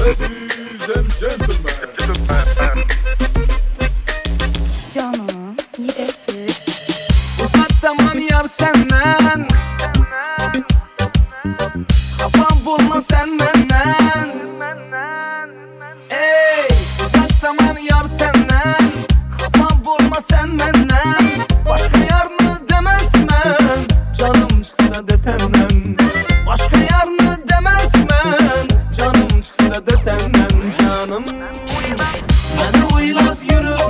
Ladies and gentlemen. Canım gidesin. Uzak zaman yar senden, kafam vurma sen benden. Ey uzak zaman yar senden, kafam vurma sen benden. Başka yar mı demezmen, canım çıksa detenden. Başka yar mı demezmen, canım çıksa detenden. Canım beni oylap yürü,